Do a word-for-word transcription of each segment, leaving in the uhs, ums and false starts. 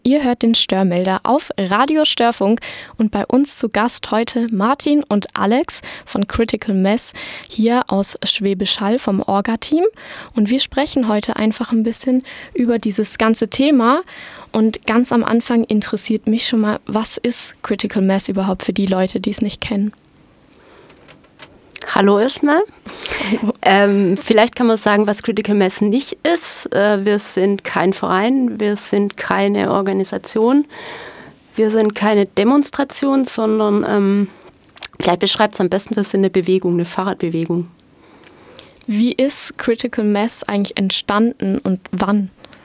Ihr hört den Störmelder auf Radio Störfunk und bei uns zu Gast heute Martin und Alex von Critical Mass hier aus Schwäbisch Hall vom Orga-Team. Und wir sprechen heute einfach ein bisschen über dieses ganze Thema. Und ganz am Anfang interessiert mich schon mal, was ist Critical Mass überhaupt für die Leute, die es nicht kennen? Hallo erstmal. Ähm, vielleicht kann man sagen, was Critical Mass nicht ist. Äh, wir sind kein Verein, wir sind keine Organisation, wir sind keine Demonstration, sondern ähm, vielleicht beschreibt es am besten, wir sind eine Bewegung, eine Fahrradbewegung. Wie ist Critical Mass eigentlich entstanden und wann?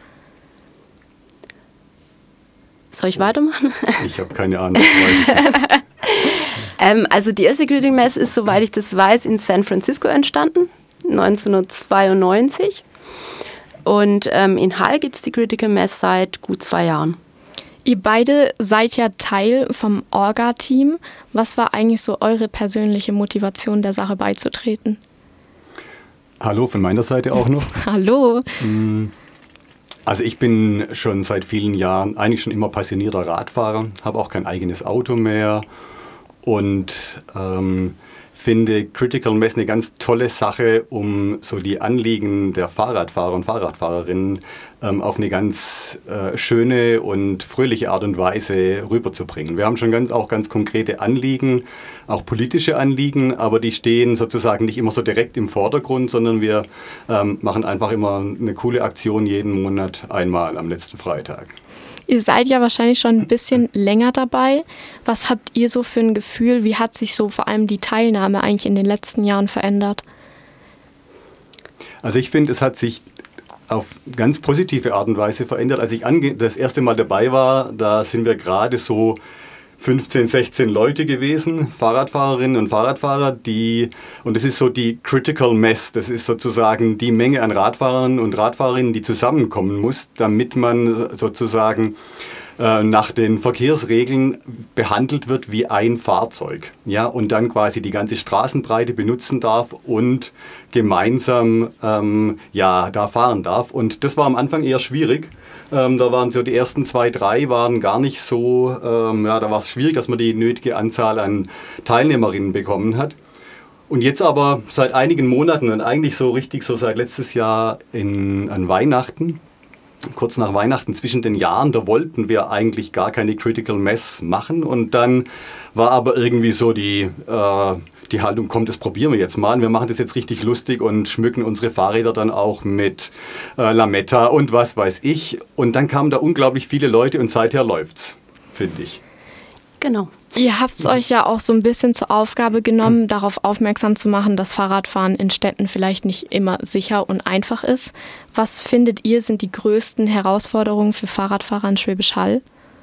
Soll ich weitermachen? Ich habe keine Ahnung. Ich weiß es nicht. ähm, also die erste Critical Mass ist, soweit ich das weiß, in San Francisco entstanden, neunzehnhundertzweiundneunzig. Und ähm, in Hall gibt es die Critical Mass seit gut zwei Jahren. Ihr beide seid ja Teil vom Orga-Team. Was war eigentlich so eure persönliche Motivation, der Sache beizutreten? Hallo von meiner Seite auch noch. Hallo. Also ich bin schon seit vielen Jahren eigentlich schon immer passionierter Radfahrer, habe auch kein eigenes Auto mehr und ähm, finde Critical Mass eine ganz tolle Sache, um so die Anliegen der Fahrradfahrer und Fahrradfahrerinnen ähm, auf eine ganz äh, schöne und fröhliche Art und Weise rüberzubringen. Wir haben schon ganz, auch ganz konkrete Anliegen, auch politische Anliegen, aber die stehen sozusagen nicht immer so direkt im Vordergrund, sondern wir ähm, machen einfach immer eine coole Aktion jeden Monat einmal am letzten Freitag. Ihr seid ja wahrscheinlich schon ein bisschen länger dabei. Was habt ihr so für ein Gefühl? Wie hat sich so vor allem die Teilnahme eigentlich in den letzten Jahren verändert? Also ich finde, es hat sich auf ganz positive Art und Weise verändert. Als ich ange- das erste Mal dabei war, da sind wir gerade so fünfzehn, sechzehn Leute gewesen, Fahrradfahrerinnen und Fahrradfahrer, die, und das ist so die Critical Mass, das ist sozusagen die Menge an Radfahrern und Radfahrerinnen, die zusammenkommen muss, damit man sozusagen äh, nach den Verkehrsregeln behandelt wird wie ein Fahrzeug, ja, und dann quasi die ganze Straßenbreite benutzen darf und gemeinsam ähm, ja, da fahren darf. Und das war am Anfang eher schwierig. Ähm, da waren so die ersten zwei, drei waren gar nicht so, ähm, ja, da war es schwierig, dass man die nötige Anzahl an Teilnehmerinnen bekommen hat. Und jetzt aber seit einigen Monaten und eigentlich so richtig so seit letztes Jahr in, an Weihnachten, kurz nach Weihnachten zwischen den Jahren, da wollten wir eigentlich gar keine Critical Mass machen und dann war aber irgendwie so die, äh, die Haltung, kommt, das probieren wir jetzt mal und wir machen das jetzt richtig lustig und schmücken unsere Fahrräder dann auch mit äh, Lametta und was weiß ich und dann kamen da unglaublich viele Leute und seither läuft's, finde ich. Genau. Ihr habt es euch ja auch so ein bisschen zur Aufgabe genommen, mhm. darauf aufmerksam zu machen, dass Fahrradfahren in Städten vielleicht nicht immer sicher und einfach ist. Was findet ihr, sind die größten Herausforderungen für Fahrradfahrer in Schwäbisch Hall?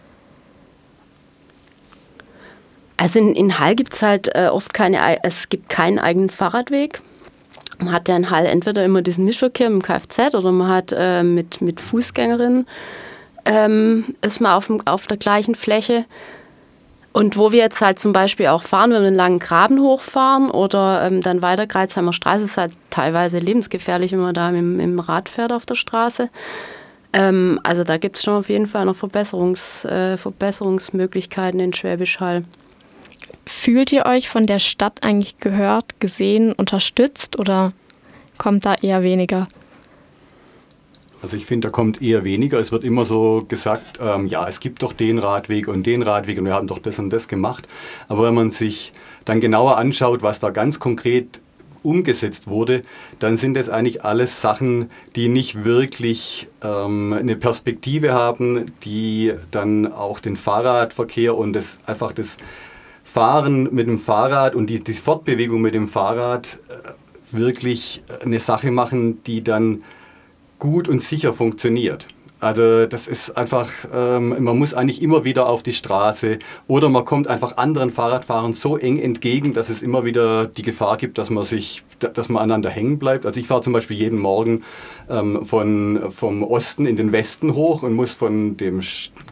Also in, in Hall gibt es halt äh, oft keine, es gibt keinen eigenen Fahrradweg. Man hat ja in Hall entweder immer diesen Mischverkehr mit dem Kfz oder man hat äh, mit, mit Fußgängerinnen, ähm, ist man auf, dem, auf der gleichen Fläche. Und wo wir jetzt halt zum Beispiel auch fahren, wenn wir einen langen Graben hochfahren oder ähm, dann weiter Greizheimer Straße, ist halt teilweise lebensgefährlich, wenn man da mit, mit dem Rad fährt auf der Straße. Ähm, also da gibt es schon auf jeden Fall noch Verbesserungs, äh, Verbesserungsmöglichkeiten in Schwäbisch Hall. Fühlt ihr euch von der Stadt eigentlich gehört, gesehen, unterstützt oder kommt da eher weniger? Also ich finde, da kommt eher weniger. Es wird immer so gesagt, ähm, ja, es gibt doch den Radweg und den Radweg und wir haben doch das und das gemacht. Aber wenn man sich dann genauer anschaut, was da ganz konkret umgesetzt wurde, dann sind das eigentlich alles Sachen, die nicht wirklich ähm, eine Perspektive haben, die dann auch den Fahrradverkehr und das einfach das Fahren mit dem Fahrrad und die, die Fortbewegung mit dem Fahrrad äh, wirklich eine Sache machen, die dann gut und sicher funktioniert. Also das ist einfach, ähm, man muss eigentlich immer wieder auf die Straße oder man kommt einfach anderen Fahrradfahrern so eng entgegen, dass es immer wieder die Gefahr gibt, dass man sich, dass man aneinander hängen bleibt. Also ich fahre zum Beispiel jeden Morgen ähm, von, vom Osten in den Westen hoch und muss von dem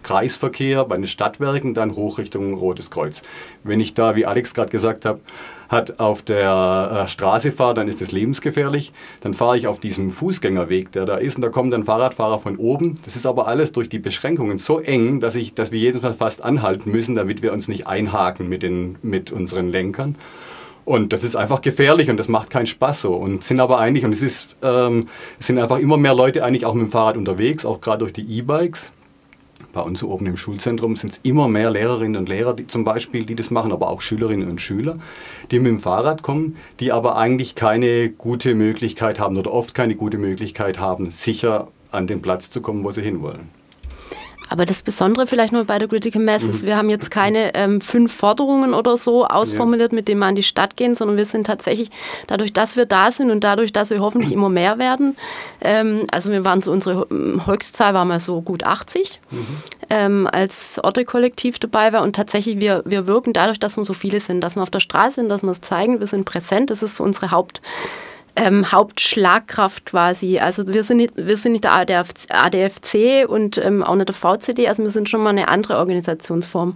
Kreisverkehr bei den Stadtwerken dann hoch Richtung Rotes Kreuz. Wenn ich da, wie Alex gerade gesagt hat, hat auf der äh, Straße fahre, dann ist das lebensgefährlich. Dann fahre ich auf diesem Fußgängerweg, der da ist, und da kommen dann Fahrradfahrer von oben. Das ist aber alles durch die Beschränkungen so eng, dass, ich, dass wir jedes Mal fast anhalten müssen, damit wir uns nicht einhaken mit, den, mit unseren Lenkern. Und das ist einfach gefährlich und das macht keinen Spaß so. Und sind aber eigentlich, und es ist, ähm, es sind einfach immer mehr Leute eigentlich auch mit dem Fahrrad unterwegs, auch gerade durch die E-Bikes. Bei uns oben im Schulzentrum sind es immer mehr Lehrerinnen und Lehrer, die zum Beispiel, die das machen, aber auch Schülerinnen und Schüler, die mit dem Fahrrad kommen, die aber eigentlich keine gute Möglichkeit haben oder oft keine gute Möglichkeit haben, sicher an den Platz zu kommen, wo sie hinwollen. Aber das Besondere vielleicht nur bei der Critical Mass ist, wir haben jetzt keine ähm, fünf Forderungen oder so ausformuliert, ja. mit denen wir an die Stadt gehen, sondern wir sind tatsächlich, dadurch, dass wir da sind und dadurch, dass wir hoffentlich immer mehr werden, ähm, also wir waren so, unsere Höchstzahl war mal so gut achtzig, mhm. ähm, als Orte-Kollektiv dabei war, und tatsächlich wir, wir wirken dadurch, dass wir so viele sind, dass wir auf der Straße sind, dass wir es zeigen, wir sind präsent, das ist so unsere Haupt Ähm, Hauptschlagkraft quasi. Also wir sind nicht, wir sind nicht der A D F C und ähm, auch nicht der V C D, also wir sind schon mal eine andere Organisationsform.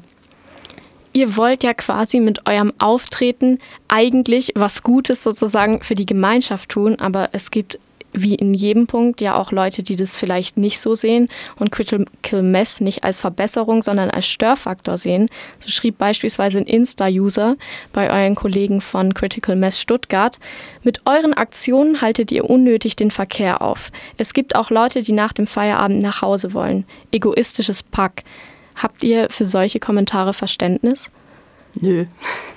Ihr wollt ja quasi mit eurem Auftreten eigentlich was Gutes sozusagen für die Gemeinschaft tun, aber es gibt wie in jedem Punkt ja auch Leute, die das vielleicht nicht so sehen und Critical Mass nicht als Verbesserung, sondern als Störfaktor sehen. So schrieb beispielsweise ein Insta-User bei euren Kollegen von Critical Mass Stuttgart: Mit euren Aktionen haltet ihr unnötig den Verkehr auf. Es gibt auch Leute, die nach dem Feierabend nach Hause wollen. Egoistisches Pack. Habt ihr für solche Kommentare Verständnis? Nö.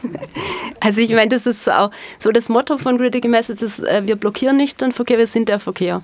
Also ich meine, das ist auch so das Motto von Critical Mass, ist, äh, wir blockieren nicht den Verkehr, wir sind der Verkehr.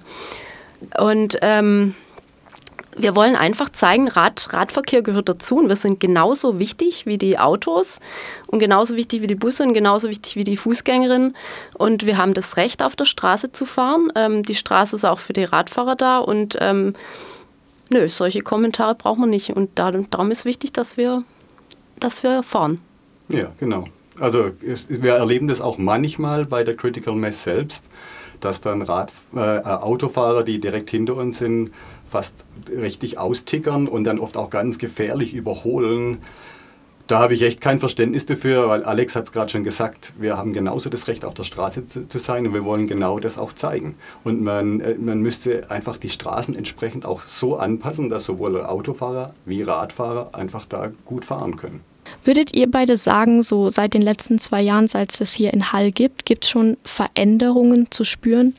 Und ähm, wir wollen einfach zeigen, Rad, Radverkehr gehört dazu und wir sind genauso wichtig wie die Autos und genauso wichtig wie die Busse und genauso wichtig wie die Fußgängerinnen. Und wir haben das Recht, auf der Straße zu fahren. Ähm, die Straße ist auch für die Radfahrer da und ähm, nö, solche Kommentare braucht man nicht. Und darum ist wichtig, dass wir, dass wir fahren. Ja, genau. Also es, wir erleben das auch manchmal bei der Critical Mass selbst, dass dann Rad, äh, Autofahrer, die direkt hinter uns sind, fast richtig austickern und dann oft auch ganz gefährlich überholen. Da habe ich echt kein Verständnis dafür, weil Alex hat es gerade schon gesagt, wir haben genauso das Recht, auf der Straße zu, zu sein und wir wollen genau das auch zeigen. Und man, man müsste einfach die Straßen entsprechend auch so anpassen, dass sowohl Autofahrer wie Radfahrer einfach da gut fahren können. Würdet ihr beide sagen, so seit den letzten zwei Jahren, seit es hier in Hall gibt, gibt es schon Veränderungen zu spüren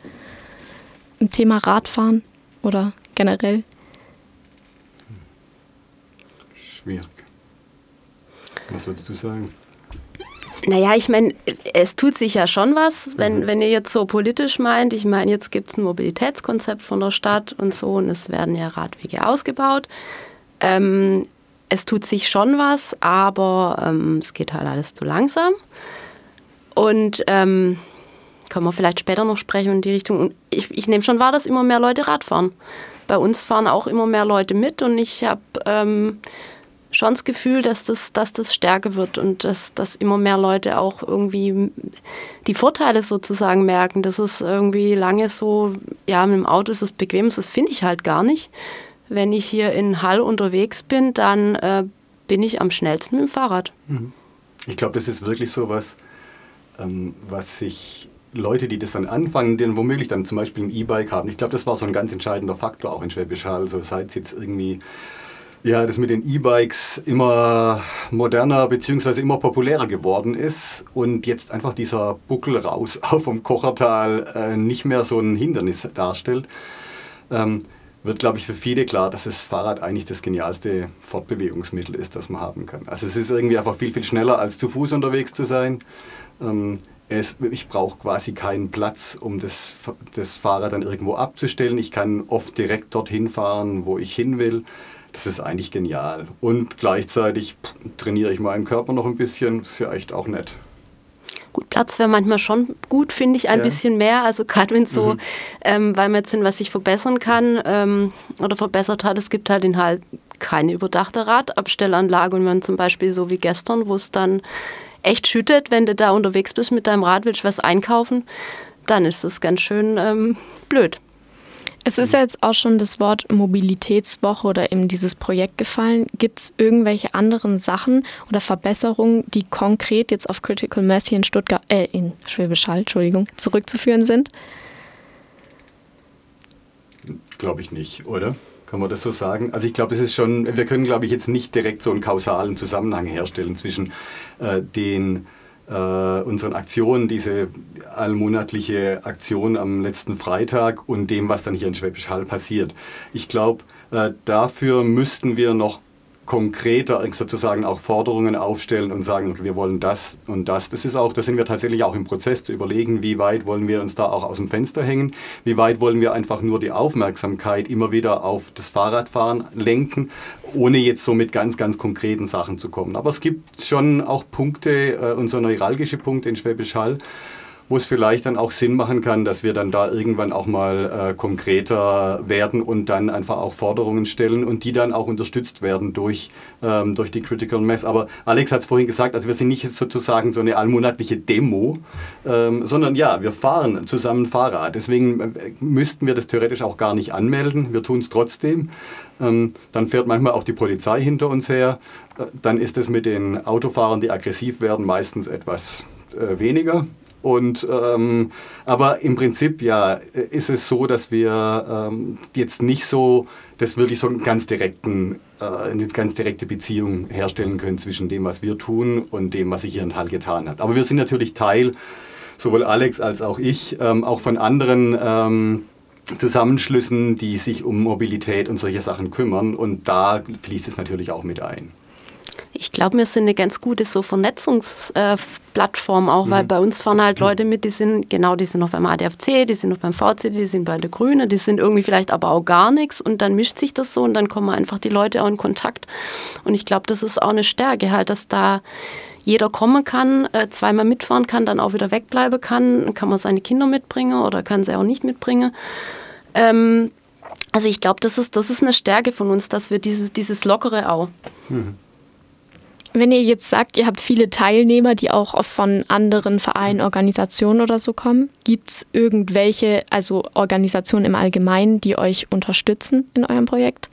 im Thema Radfahren oder generell? Schwierig. Was würdest du sagen? Naja, ich meine, es tut sich ja schon was, wenn, mhm. wenn ihr jetzt so politisch meint. Ich meine, jetzt gibt es ein Mobilitätskonzept von der Stadt und so und es werden ja Radwege ausgebaut. Ähm, Es tut sich schon was, aber ähm, es geht halt alles zu langsam. Und ähm, können wir vielleicht später noch sprechen in die Richtung. Und ich, ich nehme schon wahr, dass immer mehr Leute Rad fahren. Bei uns fahren auch immer mehr Leute mit und ich habe ähm, schon das Gefühl, dass das, dass das stärker wird und dass, dass immer mehr Leute auch irgendwie die Vorteile sozusagen merken. Das ist irgendwie lange so, ja, mit dem Auto ist es bequem, das finde ich halt gar nicht. Wenn ich hier in Hall unterwegs bin, dann äh, bin ich am schnellsten mit dem Fahrrad. Ich glaube, das ist wirklich so was, ähm, was sich Leute, die das dann anfangen, die womöglich dann zum Beispiel ein E-Bike haben. Ich glaube, das war so ein ganz entscheidender Faktor auch in Schwäbisch Hall. Also seit es jetzt irgendwie, ja, das mit den E-Bikes immer moderner bzw. immer populärer geworden ist und jetzt einfach dieser Buckel raus vom Kochertal äh, nicht mehr so ein Hindernis darstellt. Ähm, wird, glaube ich, für viele klar, dass das Fahrrad eigentlich das genialste Fortbewegungsmittel ist, das man haben kann. Also es ist irgendwie einfach viel, viel schneller, als zu Fuß unterwegs zu sein. Ähm, es, ich brauche quasi keinen Platz, um das, das Fahrrad dann irgendwo abzustellen. Ich kann oft direkt dorthin fahren, wo ich hin will. Das ist eigentlich genial. Und gleichzeitig trainiere ich meinen Körper noch ein bisschen. Das ist ja echt auch nett. Gut, Platz wäre manchmal schon gut, finde ich, ein ja. bisschen mehr. Also gerade wenn es so, mhm. ähm, weil man jetzt sind, was sich verbessern kann ähm, oder verbessert hat, es gibt halt in Hall keine überdachte Radabstellanlage. Und wenn zum Beispiel so wie gestern, wo es dann echt schüttet, wenn du da unterwegs bist mit deinem Rad, willst was einkaufen, dann ist das ganz schön ähm, blöd. Es ist ja jetzt auch schon das Wort Mobilitätswoche oder eben dieses Projekt gefallen. Gibt es irgendwelche anderen Sachen oder Verbesserungen, die konkret jetzt auf Critical Mass hier in Stuttgart, äh, in Schwäbisch Hall, Entschuldigung, zurückzuführen sind? Glaube ich nicht, oder? Kann man das so sagen? Also ich glaube, das ist schon, wir können, glaube ich, jetzt nicht direkt so einen kausalen Zusammenhang herstellen zwischen äh, den Uh, unseren Aktionen, diese allmonatliche Aktion am letzten Freitag und dem, was dann hier in Schwäbisch Hall passiert. Ich glaube, uh, dafür müssten wir noch konkreter sozusagen auch Forderungen aufstellen und sagen, wir wollen das und das. Das ist auch, da sind wir tatsächlich auch im Prozess zu überlegen, wie weit wollen wir uns da auch aus dem Fenster hängen, wie weit wollen wir einfach nur die Aufmerksamkeit immer wieder auf das Fahrradfahren lenken, ohne jetzt so mit ganz, ganz konkreten Sachen zu kommen. Aber es gibt schon auch Punkte, äh, und so neuralgische Punkte in Schwäbisch Hall, wo es vielleicht dann auch Sinn machen kann, dass wir dann da irgendwann auch mal äh, konkreter werden und dann einfach auch Forderungen stellen und die dann auch unterstützt werden durch, ähm, durch die Critical Mass. Aber Alex hat es vorhin gesagt, also wir sind nicht jetzt sozusagen so eine allmonatliche Demo, ähm, sondern ja, wir fahren zusammen Fahrrad. Deswegen äh, müssten wir das theoretisch auch gar nicht anmelden. Wir tun es trotzdem. Ähm, dann fährt manchmal auch die Polizei hinter uns her. Äh, dann ist es mit den Autofahrern, die aggressiv werden, meistens etwas äh, weniger. Und, ähm, aber im Prinzip ja, ist es so, dass wir ähm, jetzt nicht so, das wirklich so einen ganz direkten, äh, eine ganz direkte Beziehung herstellen können zwischen dem, was wir tun und dem, was sich hier in Hall getan hat. Aber wir sind natürlich Teil, sowohl Alex als auch ich, ähm, auch von anderen ähm, Zusammenschlüssen, die sich um Mobilität und solche Sachen kümmern. Und da fließt es natürlich auch mit ein. Ich glaube, wir sind eine ganz gute so Vernetzungsplattform auch, mhm. weil bei uns fahren halt Leute mit, die sind, genau, die sind noch beim A D F C, die sind noch beim V C D, die sind bei der Grünen, die sind irgendwie vielleicht aber auch gar nichts und dann mischt sich das so und dann kommen einfach die Leute auch in Kontakt. Und ich glaube, das ist auch eine Stärke halt, dass da jeder kommen kann, äh, zweimal mitfahren kann, dann auch wieder wegbleiben kann, kann man seine Kinder mitbringen oder kann sie auch nicht mitbringen. Ähm, also ich glaube, das ist, das ist eine Stärke von uns, dass wir dieses, dieses Lockere auch. Mhm. Wenn ihr jetzt sagt, ihr habt viele Teilnehmer, die auch von anderen Vereinen, Organisationen oder so kommen, gibt es irgendwelche, also Organisationen im Allgemeinen, die euch unterstützen in eurem Projekt?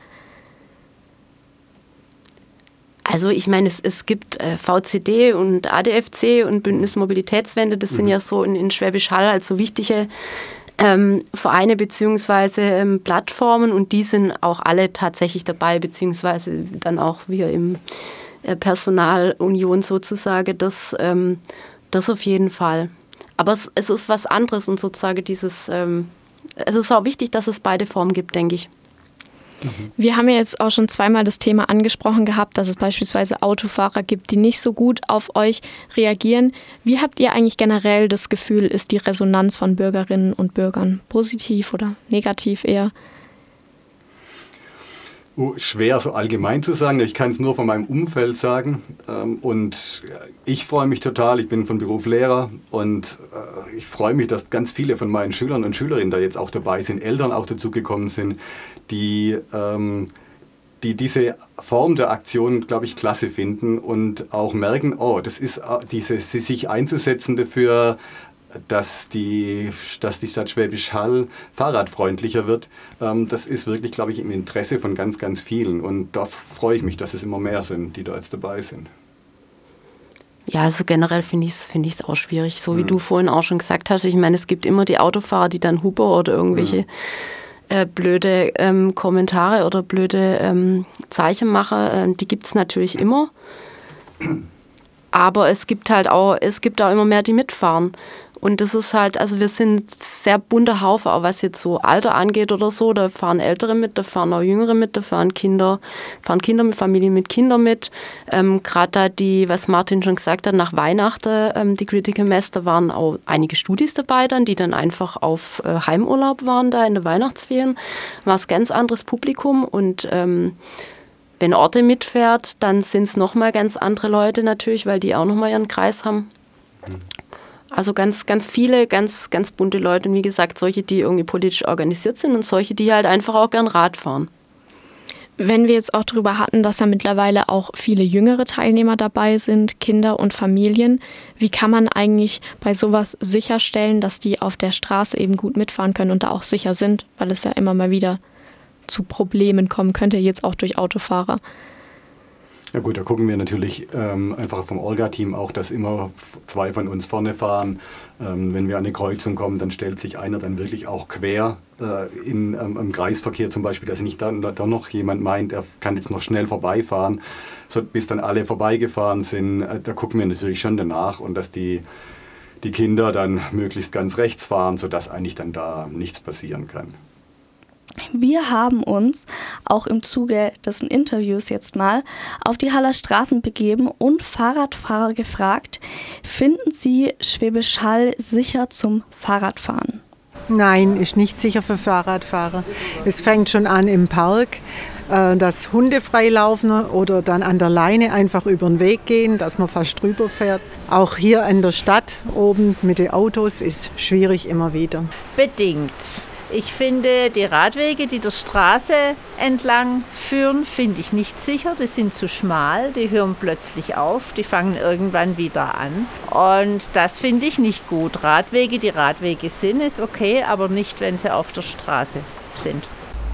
Also ich meine, es, es gibt äh, V C D und A D F C und Bündnis Mobilitätswende, das mhm. sind ja so in, in Schwäbisch Hall also wichtige ähm, Vereine bzw. Ähm, Plattformen und die sind auch alle tatsächlich dabei, beziehungsweise dann auch wir im Personalunion sozusagen, das, ähm, das auf jeden Fall. Aber es, es ist was anderes und sozusagen dieses, ähm, es ist auch wichtig, dass es beide Formen gibt, denke ich. Wir haben ja jetzt auch schon zweimal das Thema angesprochen gehabt, dass es beispielsweise Autofahrer gibt, die nicht so gut auf euch reagieren. Wie habt ihr eigentlich generell das Gefühl, ist die Resonanz von Bürgerinnen und Bürgern positiv oder negativ eher? Oh, schwer so allgemein zu sagen, ich kann es nur von meinem Umfeld sagen und ich freue mich total, ich bin von Beruf Lehrer und ich freue mich, dass ganz viele von meinen Schülern und Schülerinnen da jetzt auch dabei sind, Eltern auch dazugekommen sind, die, die diese Form der Aktion, glaube ich, klasse finden und auch merken, oh, das ist dieses sich einzusetzen dafür, dass die, dass die Stadt Schwäbisch Hall fahrradfreundlicher wird, ähm, das ist wirklich, glaube ich, im Interesse von ganz, ganz vielen. Und da freue ich mich, dass es immer mehr sind, die da jetzt dabei sind. Ja, also generell finde ich es find ich's auch schwierig. So wie mhm. du vorhin auch schon gesagt hast, ich meine, es gibt immer die Autofahrer, die dann Hupe oder irgendwelche mhm. äh, blöde ähm, Kommentare oder blöde ähm, Zeichen machen. Äh, die gibt es natürlich immer. Aber es gibt halt auch, es gibt auch immer mehr, die mitfahren. Und das ist halt, also wir sind sehr bunter Haufen, auch was jetzt so Alter angeht oder so. Da fahren Ältere mit, da fahren auch Jüngere mit, da fahren Kinder, fahren Kinder mit Familien mit Kindern mit. Ähm, Gerade da die, was Martin schon gesagt hat, nach Weihnachten, ähm, die Critical Mass, da waren auch einige Studis dabei dann, die dann einfach auf äh, Heimurlaub waren da in der Weihnachtsferien. War es ganz anderes Publikum und ähm, wenn Orte mitfährt, dann sind es nochmal ganz andere Leute natürlich, weil die auch nochmal ihren Kreis haben. Mhm. Also ganz, ganz viele, ganz, ganz bunte Leute und wie gesagt, solche, die irgendwie politisch organisiert sind und solche, die halt einfach auch gern Rad fahren. Wenn wir jetzt auch darüber hatten, dass ja mittlerweile auch viele jüngere Teilnehmer dabei sind, Kinder und Familien, wie kann man eigentlich bei sowas sicherstellen, dass die auf der Straße eben gut mitfahren können und da auch sicher sind, weil es ja immer mal wieder zu Problemen kommen könnte, jetzt auch durch Autofahrer? Ja gut, da gucken wir natürlich ähm, einfach vom Olga-Team auch, dass immer zwei von uns vorne fahren. Ähm, wenn wir an eine Kreuzung kommen, dann stellt sich einer dann wirklich auch quer äh, in, ähm, im Kreisverkehr zum Beispiel, dass nicht dann da noch jemand meint, er kann jetzt noch schnell vorbeifahren, so, bis dann alle vorbeigefahren sind. Äh, da gucken wir natürlich schon danach und dass die, die Kinder dann möglichst ganz rechts fahren, sodass eigentlich dann da nichts passieren kann. Wir haben uns auch im Zuge des Interviews jetzt mal auf die Haller Straßen begeben und Fahrradfahrer gefragt, finden Sie Schwäbisch Hall sicher zum Fahrradfahren? Nein, ist nicht sicher für Fahrradfahrer. Es fängt schon an im Park, dass Hunde freilaufen oder dann an der Leine einfach über den Weg gehen, dass man fast drüber fährt. Auch hier in der Stadt oben mit den Autos ist schwierig immer wieder. Bedingt. Ich finde, die Radwege, die der Straße entlang führen, finde ich nicht sicher. Die sind zu schmal, die hören plötzlich auf, die fangen irgendwann wieder an. Und das finde ich nicht gut. Radwege, die Radwege sind, ist okay, aber nicht, wenn sie auf der Straße sind.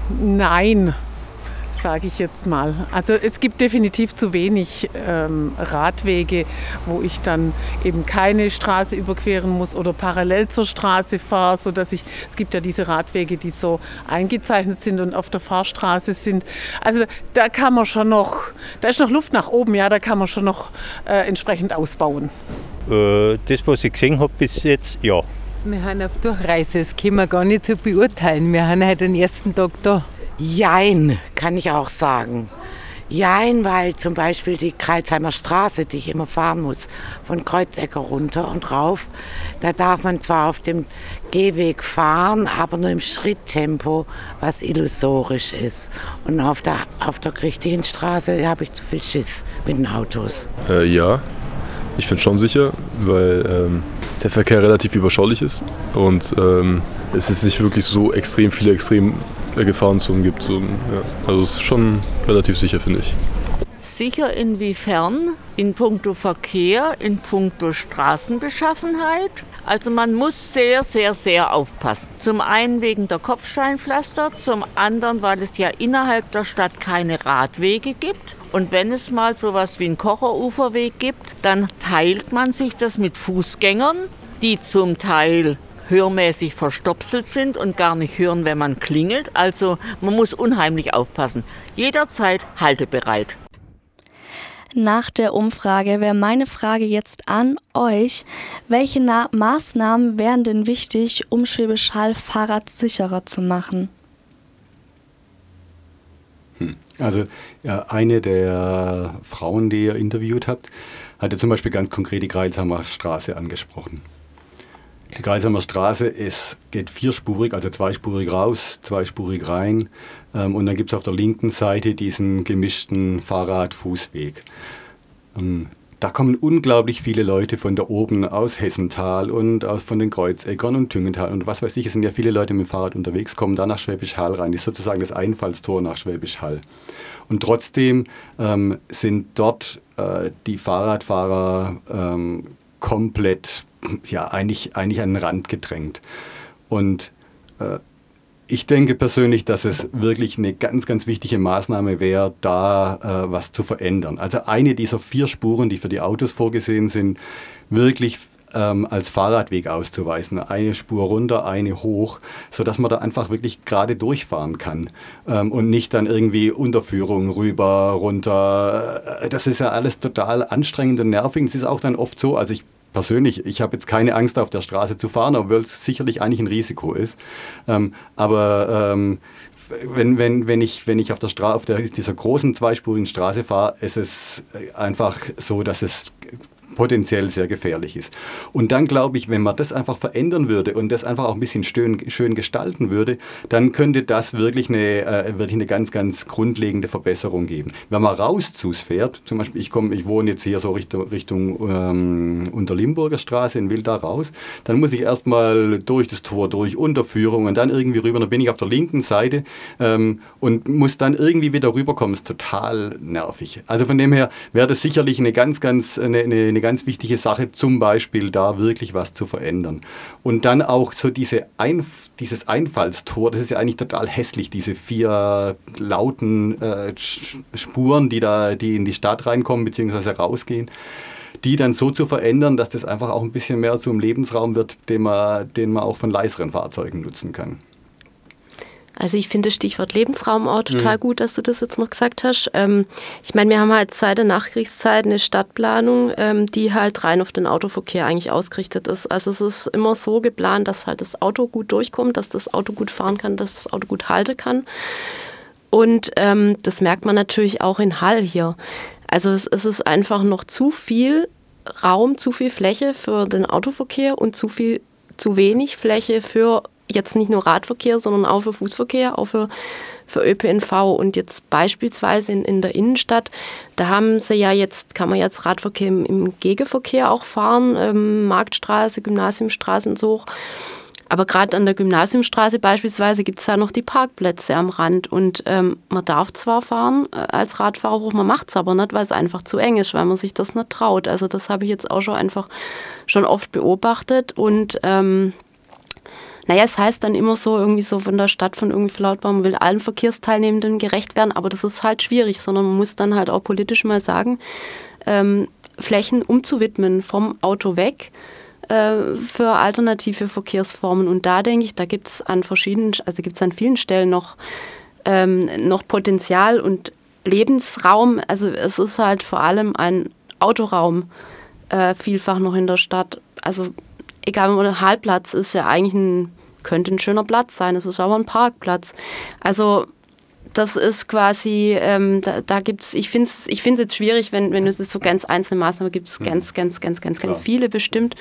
Nein, sage ich jetzt mal. Also es gibt definitiv zu wenig ähm, Radwege, wo ich dann eben keine Straße überqueren muss oder parallel zur Straße fahre, sodass ich, es gibt ja diese Radwege, die so eingezeichnet sind und auf der Fahrstraße sind. Also da kann man schon noch, da ist noch Luft nach oben, ja, da kann man schon noch äh, entsprechend ausbauen. Äh, das, was ich gesehen habe bis jetzt, ja. Wir haben auf Durchreise, das können wir gar nicht so beurteilen. Wir haben heute den ersten Tag da. Jein, kann ich auch sagen. Jein, weil zum Beispiel die Kreuzheimer Straße, die ich immer fahren muss, von Kreuzecker runter und rauf, da darf man zwar auf dem Gehweg fahren, aber nur im Schritttempo, was illusorisch ist. Und auf der, auf der richtigen Straße habe ich zu viel Schiss mit den Autos. Äh, ja, ich finde schon sicher, weil ähm, der Verkehr relativ überschaulich ist und ähm, es ist nicht wirklich so extrem viele extrem Gefahrenzonen gibt. So, ja. Also es ist schon relativ sicher, finde ich. Sicher inwiefern? In puncto Verkehr, in puncto Straßenbeschaffenheit. Also man muss sehr, sehr, sehr aufpassen. Zum einen wegen der Kopfsteinpflaster, zum anderen, weil es ja innerhalb der Stadt keine Radwege gibt. Und wenn es mal sowas wie einen Kocheruferweg gibt, dann teilt man sich das mit Fußgängern, die zum Teil hörmäßig verstopselt sind und gar nicht hören, wenn man klingelt. Also man muss unheimlich aufpassen. Jederzeit haltebereit. Nach der Umfrage wäre meine Frage jetzt an euch. Welche Na- Maßnahmen wären denn wichtig, um Schwäbisch Hall fahrradsicherer zu machen? Hm. Also ja, eine der Frauen, die ihr interviewt habt, hatte zum Beispiel ganz konkret die Kreuzheimer Straße angesprochen. Die Kreuzheimer Straße ist, geht vierspurig, also zweispurig raus, zweispurig rein. Ähm, und dann gibt es auf der linken Seite diesen gemischten Fahrrad-Fußweg. Ähm, da kommen unglaublich viele Leute von da oben aus Hessental und aus, von den Kreuzeckern und Tüngental und was weiß ich. Es sind ja viele Leute mit dem Fahrrad unterwegs, kommen da nach Schwäbisch Hall rein. Das ist sozusagen das Einfallstor nach Schwäbisch Hall. Und trotzdem ähm, sind dort äh, die Fahrradfahrer ähm, komplett ja, eigentlich, eigentlich an den Rand gedrängt. Und äh, ich denke persönlich, dass es wirklich eine ganz, ganz wichtige Maßnahme wäre, da äh, was zu verändern. Also eine dieser vier Spuren, die für die Autos vorgesehen sind, wirklich ähm, als Fahrradweg auszuweisen. Eine Spur runter, eine hoch, sodass man da einfach wirklich gerade durchfahren kann ähm, und nicht dann irgendwie Unterführung rüber, runter. Das ist ja alles total anstrengend und nervig. Es ist auch dann oft so, also ich persönlich, ich habe jetzt keine Angst, auf der Straße zu fahren, obwohl es sicherlich eigentlich ein Risiko ist. Ähm, aber ähm, wenn, wenn, wenn, ich, wenn ich auf, der Stra- auf der, dieser großen zweispurigen Straße fahre, ist es einfach so, dass es potenziell sehr gefährlich ist. Und dann glaube ich, wenn man das einfach verändern würde und das einfach auch ein bisschen schön, schön gestalten würde, dann könnte das wirklich eine, äh, wirklich eine ganz, ganz grundlegende Verbesserung geben. Wenn man raus fährt, zum Beispiel, ich komme, ich wohne jetzt hier so Richtung, Richtung ähm, Unterlimburger Straße in Wildau raus, dann muss ich erstmal durch das Tor, durch Unterführung und dann irgendwie rüber, dann bin ich auf der linken Seite ähm, und muss dann irgendwie wieder rüberkommen. Das ist total nervig. Also von dem her wäre das sicherlich eine ganz, ganz, eine, eine, eine ganz wichtige Sache, zum Beispiel da wirklich was zu verändern. Und dann auch so diese Einf- dieses Einfallstor, das ist ja eigentlich total hässlich, diese vier lauten äh, Spuren, die da die in die Stadt reinkommen bzw. rausgehen, die dann so zu verändern, dass das einfach auch ein bisschen mehr zum Lebensraum wird, den man, den man auch von leiseren Fahrzeugen nutzen kann. Also ich finde das Stichwort Lebensraum auch total mhm. gut, dass du das jetzt noch gesagt hast. Ähm, ich meine, wir haben halt seit der Nachkriegszeit eine Stadtplanung, ähm, die halt rein auf den Autoverkehr eigentlich ausgerichtet ist. Also es ist immer so geplant, dass halt das Auto gut durchkommt, dass das Auto gut fahren kann, dass das Auto gut halten kann. Und ähm, das merkt man natürlich auch in Hall hier. Also es, es ist einfach noch zu viel Raum, zu viel Fläche für den Autoverkehr und zu viel, zu wenig Fläche für jetzt nicht nur Radverkehr, sondern auch für Fußverkehr, auch für, für Ö P N V. Und jetzt beispielsweise in, in der Innenstadt, da haben sie ja jetzt, kann man jetzt Radverkehr im, im Gegenverkehr auch fahren, ähm, Marktstraße, Gymnasiumstraße und so. Aber gerade an der Gymnasiumstraße beispielsweise gibt es da noch die Parkplätze am Rand. Und ähm, man darf zwar fahren äh, als Radfahrer hoch, man macht es aber nicht, weil es einfach zu eng ist, weil man sich das nicht traut. Also das habe ich jetzt auch schon einfach schon oft beobachtet. Und ähm, naja, es heißt dann immer so, irgendwie so von der Stadt, von irgendwie verlautbaren, man will allen Verkehrsteilnehmenden gerecht werden, aber das ist halt schwierig, sondern man muss dann halt auch politisch mal sagen, ähm, Flächen umzuwidmen vom Auto weg, für alternative Verkehrsformen. Und da denke ich, da gibt es an verschiedenen, also gibt es an vielen Stellen noch, ähm, noch Potenzial und Lebensraum. Also es ist halt vor allem ein Autoraum äh, vielfach noch in der Stadt. Also egal, wo der Haltplatz ist ja eigentlich ein, könnte ein schöner Platz sein, es ist aber ein Parkplatz. Also das ist quasi, ähm, da, da gibt es, ich finde es ich find's jetzt schwierig, wenn, wenn es so ganz einzelne Maßnahmen gibt, es ganz, ganz, ganz, ganz, ganz viele bestimmt.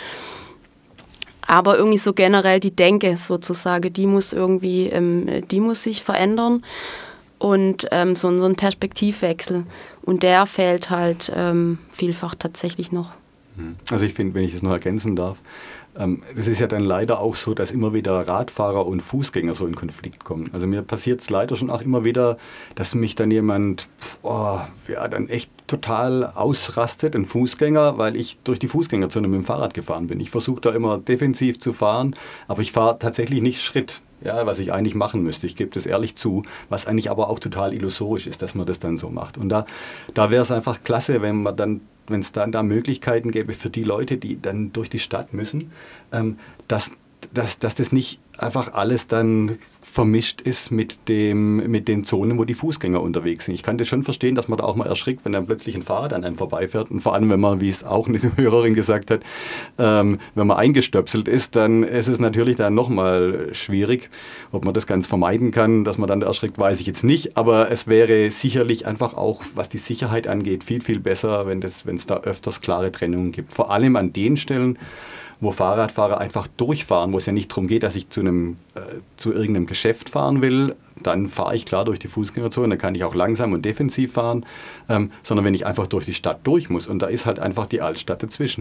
Aber irgendwie so generell die Denke sozusagen, die muss irgendwie, ähm, die muss sich verändern und ähm, so, so ein Perspektivwechsel. Und der fehlt halt ähm, vielfach tatsächlich noch. Also ich finde, wenn ich das noch ergänzen darf, ähm, das ist ja dann leider auch so, dass immer wieder Radfahrer und Fußgänger so in Konflikt kommen. Also mir passiert es leider schon auch immer wieder, dass mich dann jemand, oh, ja, dann echt total ausrastet, ein Fußgänger, weil ich durch die Fußgängerzone mit dem Fahrrad gefahren bin. Ich versuche da immer defensiv zu fahren, aber ich fahre tatsächlich nicht Schritt. Ja, was ich eigentlich machen müsste. Ich gebe das ehrlich zu, was eigentlich aber auch total illusorisch ist, dass man das dann so macht. Und da, da wäre es einfach klasse, wenn man dann, wenn es dann da Möglichkeiten gäbe für die Leute, die dann durch die Stadt müssen, ähm, dass, dass, dass das nicht einfach alles dann vermischt ist mit, dem, mit den Zonen, wo die Fußgänger unterwegs sind. Ich kann das schon verstehen, dass man da auch mal erschrickt, wenn dann plötzlich ein Fahrrad an einem vorbeifährt. Und vor allem, wenn man, wie es auch eine Hörerin gesagt hat, ähm, wenn man eingestöpselt ist, dann ist es natürlich dann nochmal schwierig. Ob man das ganz vermeiden kann, dass man dann erschrickt, weiß ich jetzt nicht. Aber es wäre sicherlich einfach auch, was die Sicherheit angeht, viel, viel besser, wenn das, wenn es da öfters klare Trennungen gibt. Vor allem an den Stellen, wo Fahrradfahrer einfach durchfahren, wo es ja nicht darum geht, dass ich zu, einem, äh, zu irgendeinem Geschäft fahren will, dann fahre ich klar durch die Fußgängerzone, dann kann ich auch langsam und defensiv fahren, ähm, sondern wenn ich einfach durch die Stadt durch muss und da ist halt einfach die Altstadt dazwischen.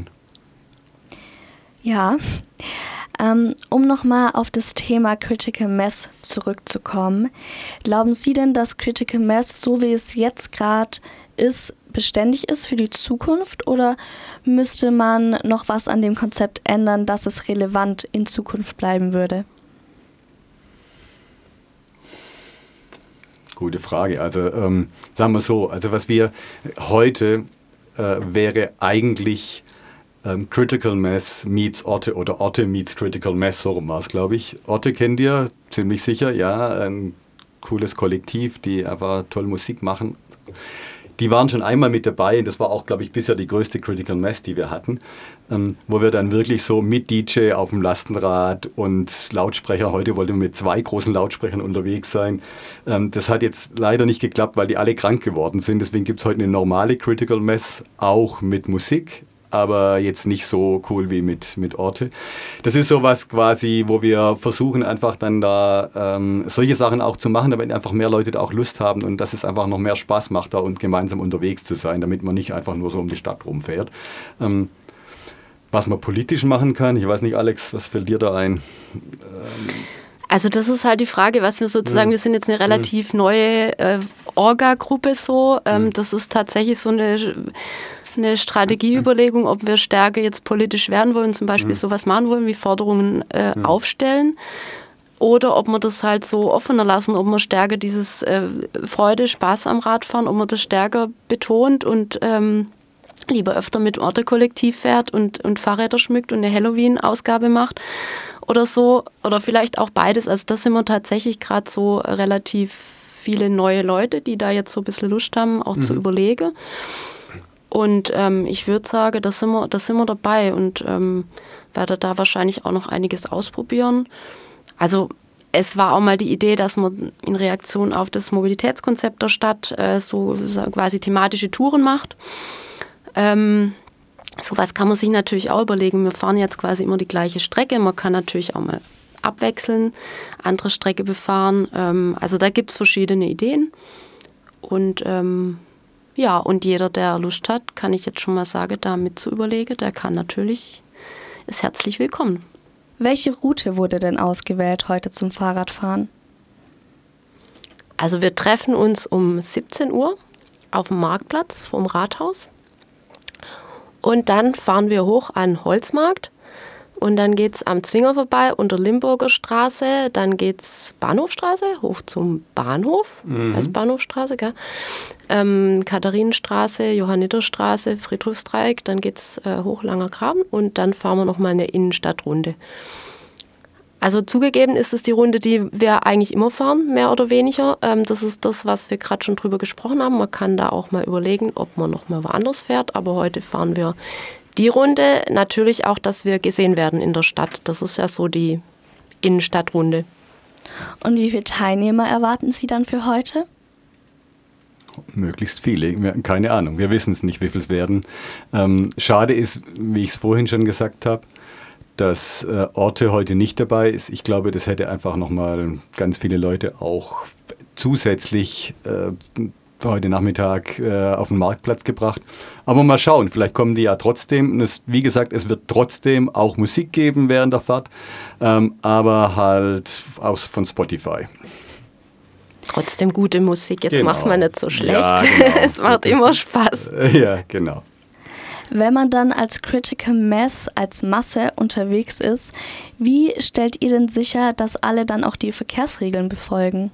Ja, ähm, um nochmal auf das Thema Critical Mass zurückzukommen, glauben Sie denn, dass Critical Mass, so wie es jetzt gerade ist, beständig ist für die Zukunft oder müsste man noch was an dem Konzept ändern, dass es relevant in Zukunft bleiben würde? Gute Frage. Also ähm, sagen wir so, also was wir heute äh, wäre eigentlich ähm, Critical Mass meets Orte oder Orte meets Critical Mass, so rum war es, glaube ich. Orte kennt ihr, ziemlich sicher, ja, ein cooles Kollektiv, die einfach tolle Musik machen. Die waren schon einmal mit dabei, das war auch, glaube ich, bisher die größte Critical Mass, die wir hatten, ähm, wo wir dann wirklich so mit D J auf dem Lastenrad und Lautsprecher, heute wollten wir mit zwei großen Lautsprechern unterwegs sein. Ähm, das hat jetzt leider nicht geklappt, weil die alle krank geworden sind, deswegen gibt es heute eine normale Critical Mass, auch mit Musik, aber jetzt nicht so cool wie mit, mit Orte. Das ist sowas quasi, wo wir versuchen einfach dann da ähm, solche Sachen auch zu machen, damit einfach mehr Leute da auch Lust haben und dass es einfach noch mehr Spaß macht, da und gemeinsam unterwegs zu sein, damit man nicht einfach nur so um die Stadt rumfährt. Ähm, was man politisch machen kann, ich weiß nicht, Alex, was fällt dir da ein? Ähm, Also das ist halt die Frage, was wir sozusagen, wir sind jetzt eine relativ neue äh, Orga-Gruppe so. Ähm, das ist tatsächlich so eine, eine Strategieüberlegung, ob wir stärker jetzt politisch werden wollen, zum Beispiel sowas machen wollen, wie Forderungen äh, aufstellen. Oder ob wir das halt so offener lassen, ob man stärker dieses äh, Freude, Spaß am Radfahren, ob man das stärker betont und ähm, lieber öfter mit Orte-Kollektiv fährt und, und Fahrräder schmückt und eine Halloween-Ausgabe macht. Oder so, oder vielleicht auch beides. Also das sind wir tatsächlich gerade so relativ viele neue Leute, die da jetzt so ein bisschen Lust haben, auch mhm. zu überlegen. Und ähm, ich würde sagen, da sind wir, da sind wir dabei und ähm, werde da wahrscheinlich auch noch einiges ausprobieren. Also es war auch mal die Idee, dass man in Reaktion auf das Mobilitätskonzept der Stadt äh, so quasi thematische Touren macht. Ähm, Sowas kann man sich natürlich auch überlegen. Wir fahren jetzt quasi immer die gleiche Strecke. Man kann natürlich auch mal abwechseln, andere Strecke befahren. Ähm, also da gibt es verschiedene Ideen. Und ähm, ja, und jeder, der Lust hat, kann ich jetzt schon mal sagen, da mit zu überlegen, der kann natürlich, ist herzlich willkommen. Welche Route wurde denn ausgewählt heute zum Fahrradfahren? Also wir treffen uns um siebzehn Uhr auf dem Marktplatz vorm Rathaus. Und dann fahren wir hoch an Holzmarkt und dann geht es am Zwinger vorbei unter Limburger Straße, dann geht es Bahnhofstraße hoch zum Bahnhof, mhm. heißt Bahnhofstraße, gell? Ähm, Katharinenstraße, Johanniterstraße, Friedhofsdreieck, dann geht es äh, hoch Langer Graben und dann fahren wir nochmal eine Innenstadtrunde. Also zugegeben ist es die Runde, die wir eigentlich immer fahren, mehr oder weniger. Ähm, das ist das, was wir gerade schon drüber gesprochen haben. Man kann da auch mal überlegen, ob man noch mal woanders fährt. Aber heute fahren wir die Runde. Natürlich auch, dass wir gesehen werden in der Stadt. Das ist ja so die Innenstadtrunde. Und wie viele Teilnehmer erwarten Sie dann für heute? Möglichst viele, keine Ahnung. Wir wissen es nicht, wie viel es werden. Ähm, schade ist, wie ich es vorhin schon gesagt habe, dass äh, Orte heute nicht dabei ist. Ich glaube, das hätte einfach nochmal ganz viele Leute auch zusätzlich äh, heute Nachmittag äh, auf den Marktplatz gebracht. Aber mal schauen, vielleicht kommen die ja trotzdem. Es, wie gesagt, es wird trotzdem auch Musik geben während der Fahrt, ähm, aber halt aus, von Spotify. Trotzdem gute Musik, jetzt genau. Macht man nicht so schlecht. Ja, genau. Es macht immer Spaß. Ja, genau. Wenn man dann als Critical Mass, als Masse unterwegs ist, wie stellt ihr denn sicher, dass alle dann auch die Verkehrsregeln befolgen?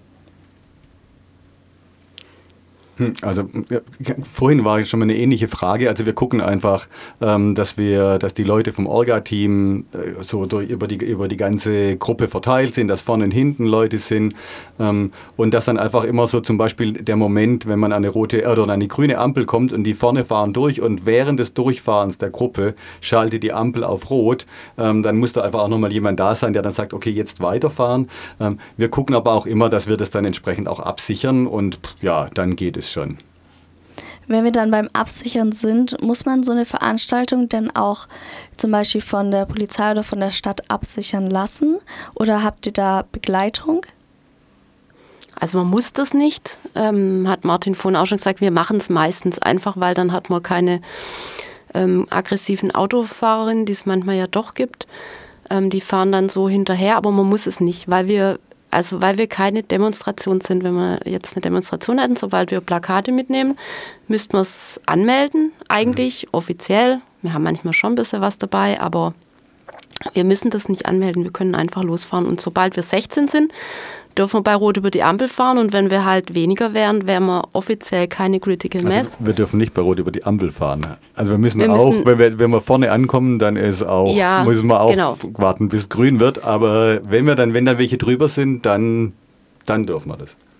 Also ja, vorhin war schon mal eine ähnliche Frage. Also wir gucken einfach, ähm, dass wir, dass die Leute vom Orga-Team äh, so durch, über die über die ganze Gruppe verteilt sind, dass vorne und hinten Leute sind ähm, und dass dann einfach immer so zum Beispiel der Moment, wenn man an eine rote oder an eine grüne Ampel kommt und die vorne fahren durch und während des Durchfahrens der Gruppe schaltet die Ampel auf Rot, ähm, dann muss da einfach auch nochmal jemand da sein, der dann sagt, okay, jetzt weiterfahren. Ähm, wir gucken aber auch immer, dass wir das dann entsprechend auch absichern und ja, dann geht es schon. Wenn wir dann beim Absichern sind, muss man so eine Veranstaltung denn auch zum Beispiel von der Polizei oder von der Stadt absichern lassen? Oder habt ihr da Begleitung? Also man muss das nicht, ähm, hat Martin vorhin auch schon gesagt, wir machen es meistens einfach, weil dann hat man keine ähm, aggressiven Autofahrerinnen, die es manchmal ja doch gibt. Ähm, die fahren dann so hinterher, aber man muss es nicht, weil wir Also weil wir keine Demonstration sind. Wenn wir jetzt eine Demonstration hätten, sobald wir Plakate mitnehmen, müssten wir es anmelden, eigentlich offiziell. Wir haben manchmal schon ein bisschen was dabei, aber wir müssen das nicht anmelden. Wir können einfach losfahren. Und sobald wir sechzehn sind, dürfen wir bei Rot über die Ampel fahren. Und wenn wir halt weniger wären, wären wir offiziell keine Critical Mass. Also wir dürfen nicht bei Rot über die Ampel fahren. Also wir müssen, wir auch, müssen, wenn, wir, wenn wir vorne ankommen, dann ist auch, ja, müssen wir auch genau. warten, bis grün wird. Aber wenn wir dann, wenn dann welche drüber sind, dann, dann dürfen wir das.